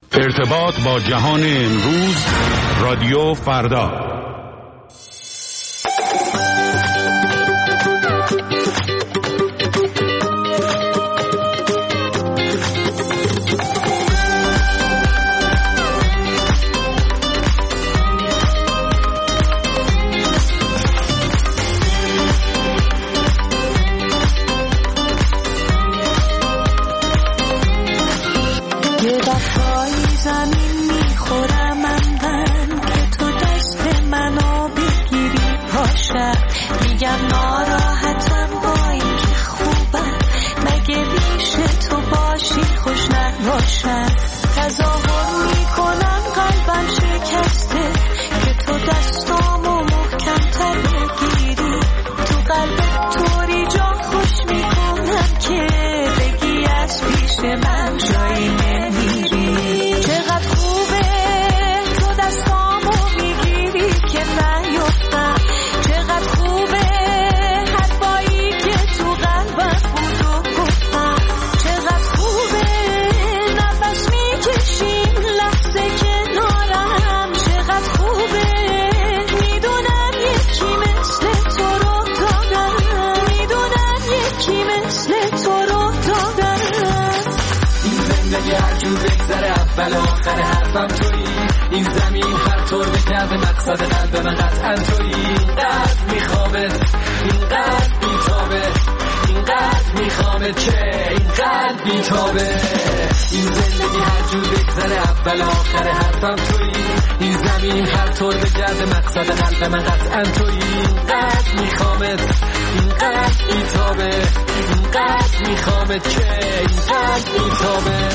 ارتباط با جهان امروز، رادیو فردا. بالاخره حرفم تویی، این زمین هر طور بگرده مقصد قلب من قطعا تویی. اینقدر میخوامت، اینقدر بیتابه، اینقدر میخوامت که اینقدر بیتابه. این زندگی هر جور بگذره اول آخر حرفم تویی، این زمین هر طور بگرده مقصد قلب من قطعا تویی. اینقدر میخوامت، اینقدر بیتابه، اینقدر میخوامت که اینقدر بیتابه.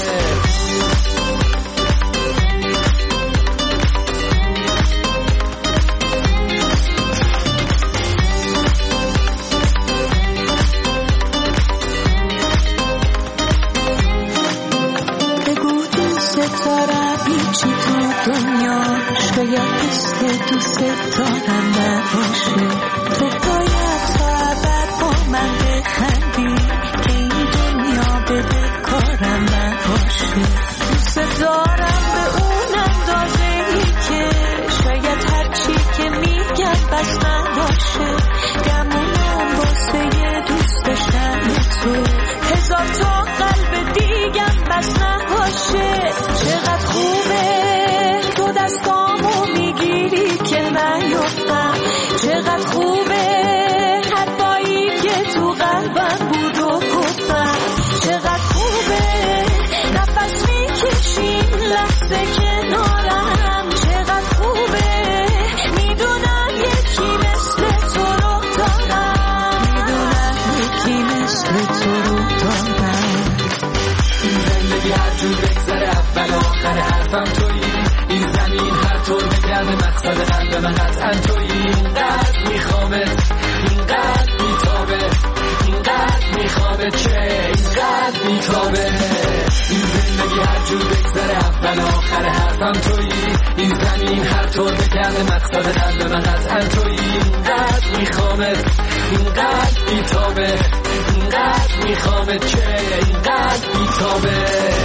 شاید مثل دوست دارم نباشه، تو باید تا ابد با من بخندی که این دنیا به کارم نباشه. دوست دارم به اون اندازه‌ای که شاید هرچی که میگم بس نباشه. گمونم واسه دوست داشتن تو هزار تا قلب دیگم بس نباشه. چقدر خوبه تو دستامو میگیری که نیفتم، چقدر خوبه حرفایی که تو قلبم بود و گفتم، چقدر خوبه نفس میکشیم لحظه کنارم، چقدر خوبه میدونم یکی مثل تو رو دارم، میدونم یکی مثل تو رو دارم. این زندگی هر جور بگذره اول آخر حرفم تویی، این زمین هر طور بگرده مقصد قلب من قطعا تویی. اینقدر میخوامت، اینقدر بیتابه، اینقدر میخوامت که اینقدر بیتابه. این زندگی هر جور بگذره اول آخر حرفم تویی، این زمین هر طور بگرده مقصد قلب من قطعا تویی. اینقدر میخوامت، اینقدر بیتابه، اینقدر میخوامت که اینقدر بیتابه.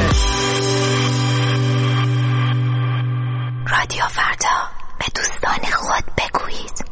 رادیو فردا، به دوستان خود بگویید.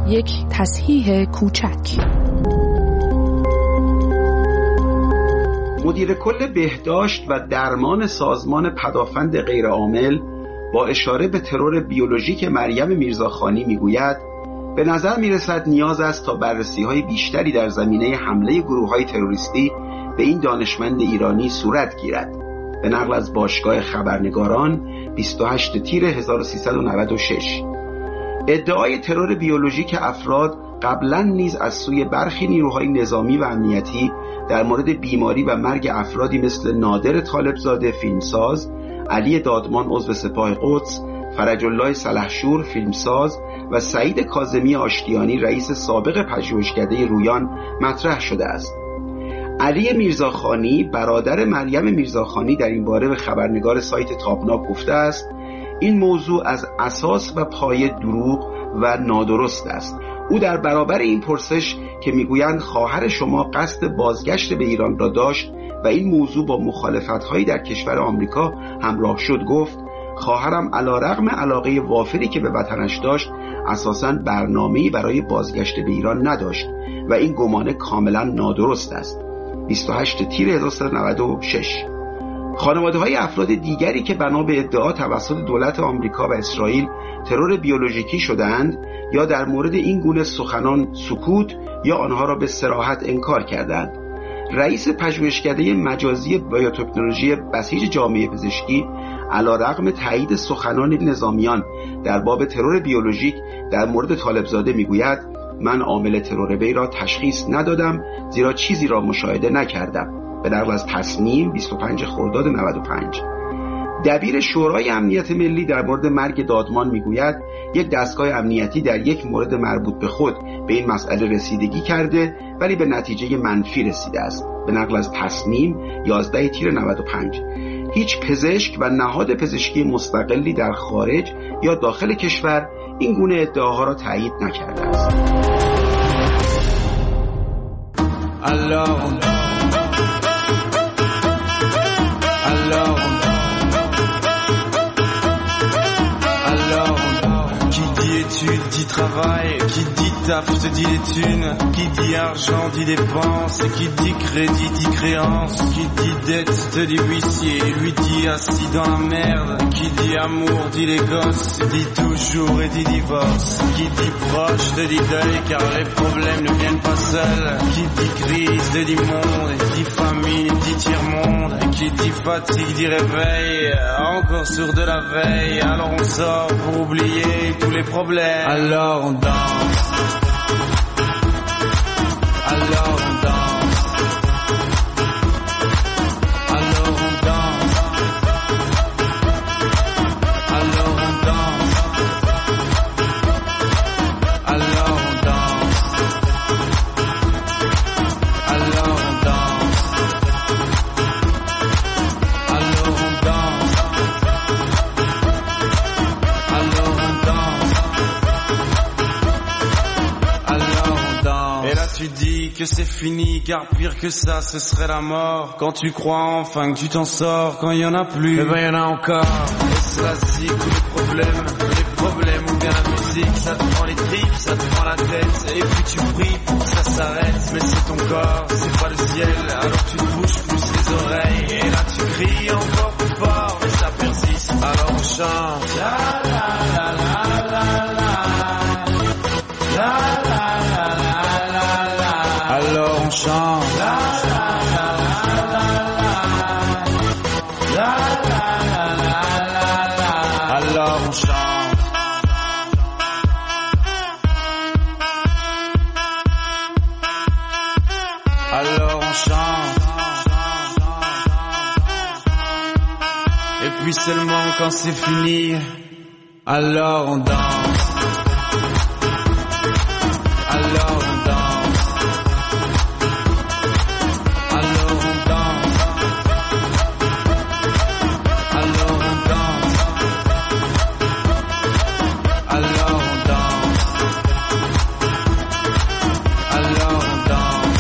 یک تصحیح کوچک. مدیر کل بهداشت و درمان سازمان پدافند غیرعامل با اشاره به ترور بیولوژیک مریم میرزاخانی میگوید به نظر میرسد نیاز است تا بررسی‌های بیشتری در زمینه حمله گروه‌های تروریستی به این دانشمند ایرانی صورت گیرد. به نقل از باشگاه خبرنگاران 28 تیر 1396 ادعای ترور بیولوژیک افراد قبلا نیز از سوی برخی نیروهای نظامی و امنیتی در مورد بیماری و مرگ افرادی مثل نادر طالبزاده فیلمساز، علی دادمان عضو سپاه قدس، فرج الله سلحشور فیلمساز و سعید کاظمی آشتیانی رئیس سابق پژوهشکده رویان مطرح شده است. علی میرزاخانی برادر مریم میرزاخانی در این باره به خبرنگار سایت تابناک گفته است این موضوع از اساس و پایه دروغ و نادرست است. او در برابر این پرسش که میگویند خواهر شما قصد بازگشت به ایران را داشت و این موضوع با مخالفت‌هایی در کشور آمریکا همراه شد گفت خواهرم علیرغم علاقه وافری که به وطنش داشت اساساً برنامه‌ای برای بازگشت به ایران نداشت و این گمان کاملا نادرست است. 28 تیر 1396 خانواده‌های افراد دیگری که بنا به ادعا توسط دولت آمریکا و اسرائیل ترور بیولوژیکی شدند یا در مورد این گونه سخنان سکوت یا آنها را به صراحت انکار کردند. رئیس پژوهشکده مجازی بیوتکنولوژی بسیج جامعه پزشکی علیرغم تایید سخنان نظامیان در باب ترور بیولوژیک در مورد طالبزاده میگوید من عامل ترور وی را تشخیص ندادم زیرا چیزی را مشاهده نکردم. به نقل از تصنیم 25 خرداد 95 دبیر شورای امنیت ملی در مورد مرگ دادمان میگوید یک دستگاه امنیتی در یک مورد مربوط به خود به این مسئله رسیدگی کرده ولی به نتیجه منفی رسیده است. به نقل از تصنیم 11 تیر 95 هیچ پزشک و نهاد پزشکی مستقلی در خارج یا داخل کشور این گونه ادعاها را تایید نکرده است. Dit travail, qui dit taf te dit les thunes, qui dit argent dit dépenses, qui dit crédit dit créance, qui dit dette te dit huissier, lui dit assis dans la merde, qui dit amour dit les gosses, dit toujours et dit divorce, qui dit proche te dit deuil car les problèmes ne viennent pas seuls, qui dit crise te dit monde, dit famille dit tiers-monde, qui dit fatigue dit réveil, encore sourd de la veille, alors on sort pour oublier tous les problèmes. Alors on danse, alors on danse, alors on danse, alors on danse, alors on danse, alors on danse, alors on danse, alors on danse. Et là tu dis que c'est fini car pire que ça ce serait la mort. Quand tu crois enfin que tu t'en sors, quand il y en a plus, eh ben il y en a encore. Et cela c'est tous les problèmes ou bien la musique, ça te prend les tripes, ça te prend la tête. Et puis tu pries pour que ça s'arrête, mais c'est ton corps, c'est pas le ciel. Alors tu te bouges plus les oreilles et là tu cries encore plus fort, mais ça persiste. Alors on chante. La la la la la la. La la la la la la. Alors on chante. La la la la la la. La la la la la la. Alors on chante. Alors on chante. Et puis seulement quand c'est fini, alors on danse. Alors on danse, alors on danse, alors on danse, alors on danse, alors on danse,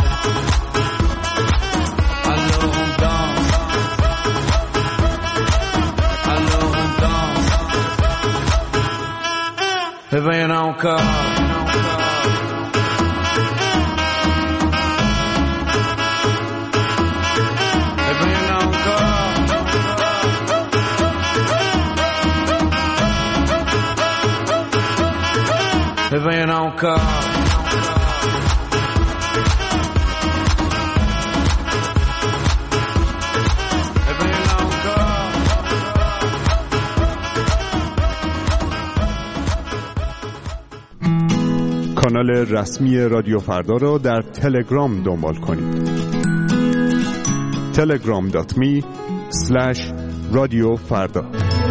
alors on danse, alors on danse. Eh ben y'en a encore. e viene ancora. کانال رسمی رادیو فردا را در تلگرام دنبال کنید. telegram.me/رادیوفردا.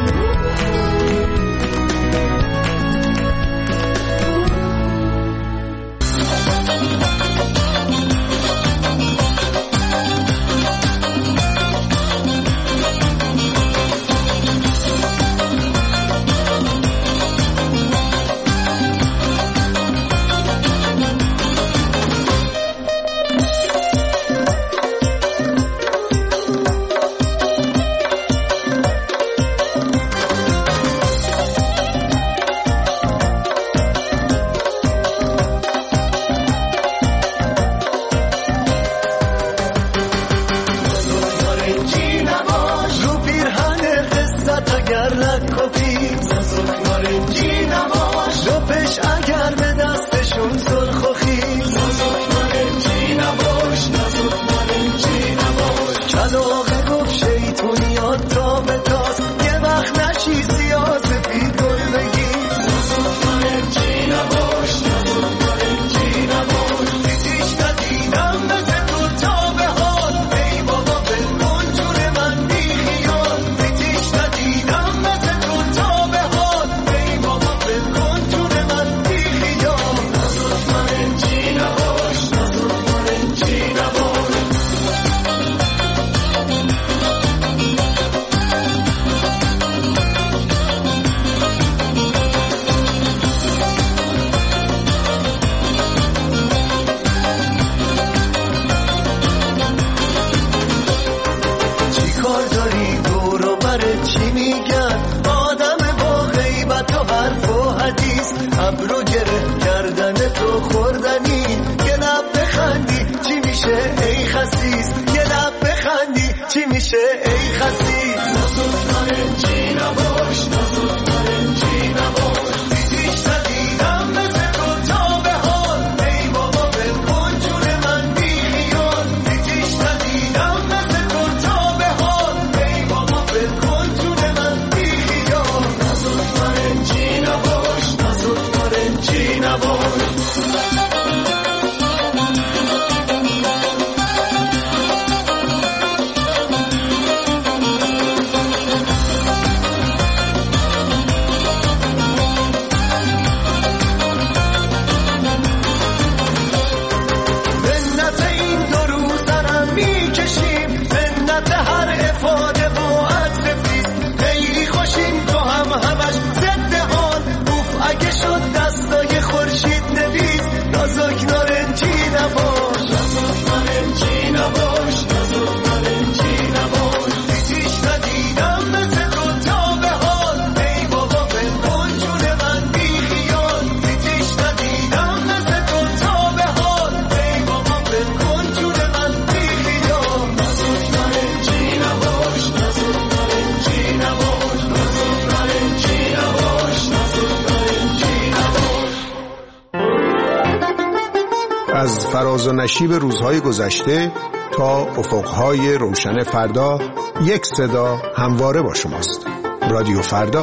از فراز و نشیب روزهای گذشته تا افقهای روشن فردا، یک صدا همواره با شماست. رادیو فردا.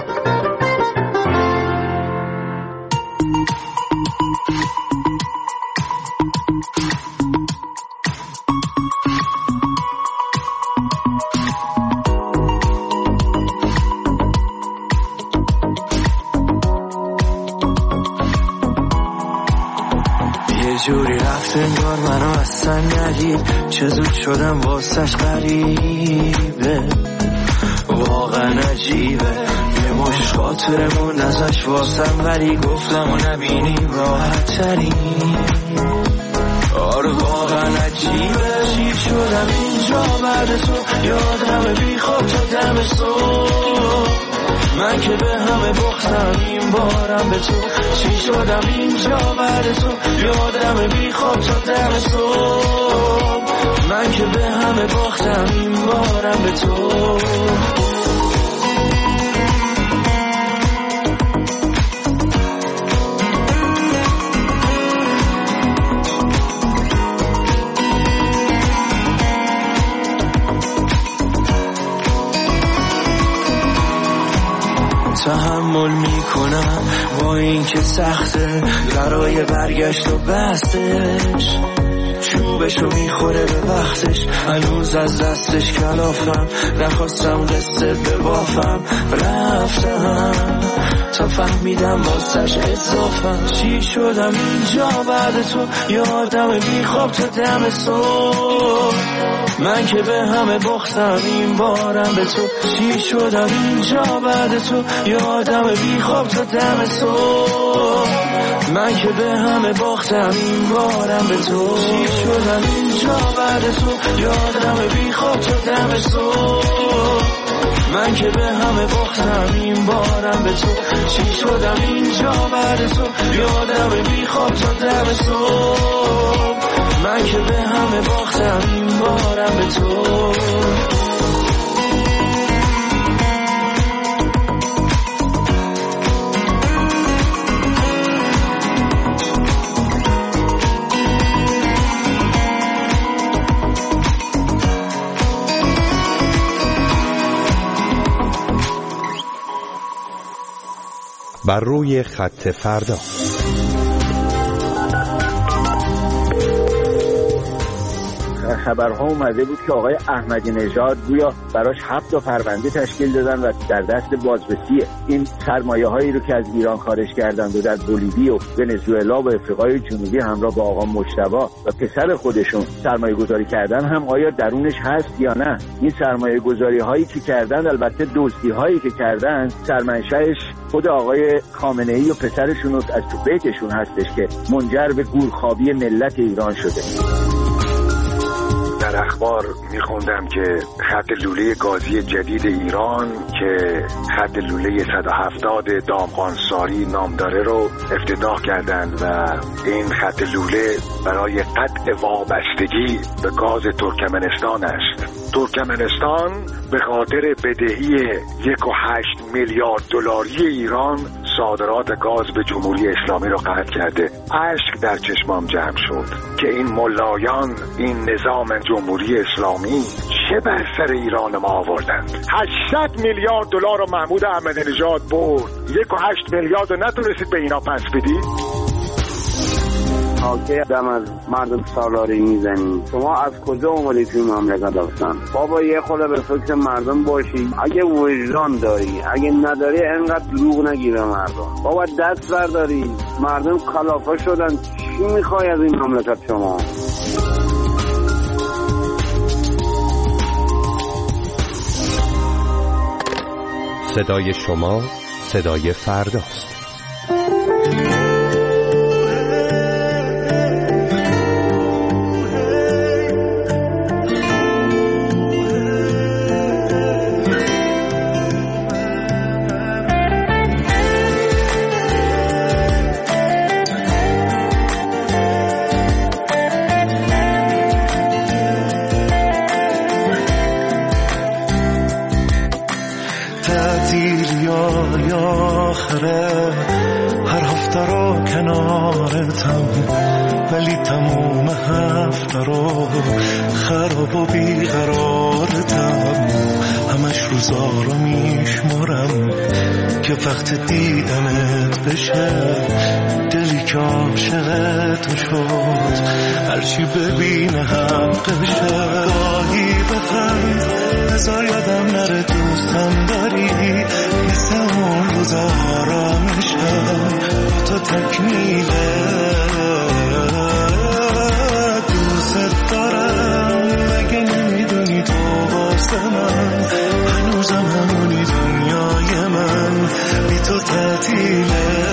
جوری رفت انگار منو اصلا ندید، چه زود شدم واسش غریبه، واقعا عجیبه. یه مش خاطرمون ازش واسم ولی گفتم و نبینیم راحت ترین. آره واقعا عجیبه، شیر شدم اینجا بعد تو، یادم بی خواب تا دم صبح. من که به همه بختم این بارم به تو، چی شدم اینجا بعد تو، یادم بی خواب تا دم صبح. من که به همه باختم این بارم به تو. این که سخته برای برگشت و بستش، چوبشو میخوره به وقتش، هنوز از دستش کلافم، نخواستم قصه ببافم، رفتم تا فهمیدم واسش اضافم. چی شدم اینجا بعد تو، یادم بیخواب تا دم صبح، من که به همه باختم این بارم به تو. چی شدم اینجا بعد تو، یادم بیخواب تا دم صبح، من که به همه باختم این بارم به تو. چی شدم اینجا بعد تو، یادم بیخواب تا دم صبح، من که به همه باختم این بارم به تو. چی شدم اینجا بعد تو، یادم بیخواب تا دم صبح، من که به همه باختم این بارم به تو. بر روی خط فردا. خبرها اومده بود که آقای احمدی نژاد گویا براش 7 تا پرونده تشکیل دادن و در دست بازرسیه. این سرمایه هایی رو که از ایران خارج کردن و در بولیوی و ونزوئلا و افریقای جنوبی همراه با آقا مجتبی و پسر خودشون سرمایه گذاری کردن، هم آیا درونش هست یا نه؟ این سرمایه گذاری هایی که کردن، البته دزدی هایی که کردن، سرمنشأش خود آقای خامنه‌ای و پسرشون از تو بیتشون هستش که منجر به گورخوابی ملت ایران شده. در اخبار میخوندم که خط لوله گازی جدید ایران که خط لوله 170 دامغانساری نام داره رو افتتاح کردن و این خط لوله برای قطع وابستگی به گاز ترکمنستان است. ترکمنستان به خاطر بدهی 1.8 میلیارد دلاری ایران صادرات گاز به جمهوری اسلامی رو قطع کرده. اشک در چشمام جمع شد که این ملایان، این نظام جمهوری اسلامی چه بر سر ایران ما آوردن. 800 میلیارد دلار رو محمود احمدی نژاد برد، 1.8 میلیارد رو نتونستید به اینا پس بدید. حاکه دم از مردم سالاری میزنی. شما از کجا اومدید توی مملکت هستن؟ بابا یه خورده به فکر مردم باشی. اگه وجدان داری، اگه نداری انقدر دروغ نگیره مردم. بابا دست برداری. مردم کلافه شدن. چی میخوای از این مملکت شما؟ صدای شما صدای فرداست. هر هفته رو کنارتم، ولی تموم هفته رو خراب و بیقرارتم. همش روزا رو میشمرم که وقت دیدنت بشه، دلی که عاشق تو شد هرچی ببینه حقشه. گاهی بخند بذار یادم نره دوستم داری، مثل اون روزا آرامشم تو تکمیله. دوست دارم مگه نمیدونی تو واسه من هنوزم همونی، دنیای من بی تو تعطیله.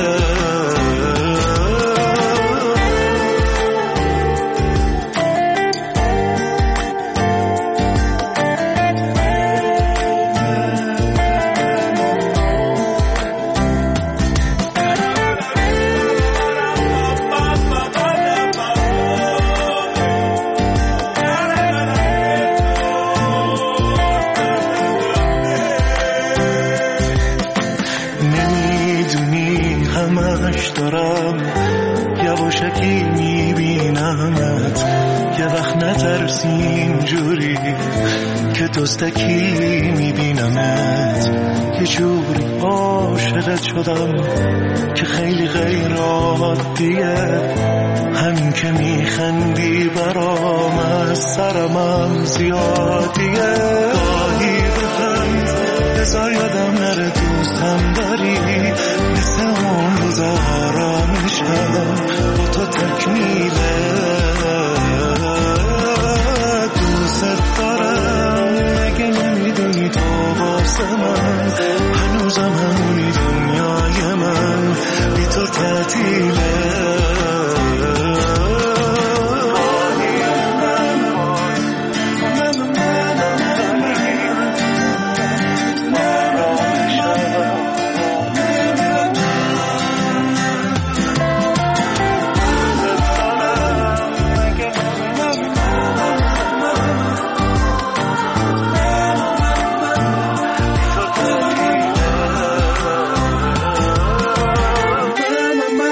خوشکی میبینمت، یه وقت نترسی اینجوری که دزدکی میبینمت. یه جوری عاشقت شدم که خیلی غیر عادیه، همین که میخندی برام از سرمم زیادیه. گاهی بخند بذار یادم نره دوستم داری، مثل اون روزا آرامشم با تو تکمیله. دوست دارم اگه نمیدونی تو واسه من، هنوزم همونی دنیای من، بی تو تعطیله.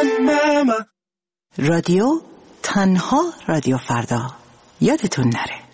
رادیو تنها رادیو فردا، یادتون نره.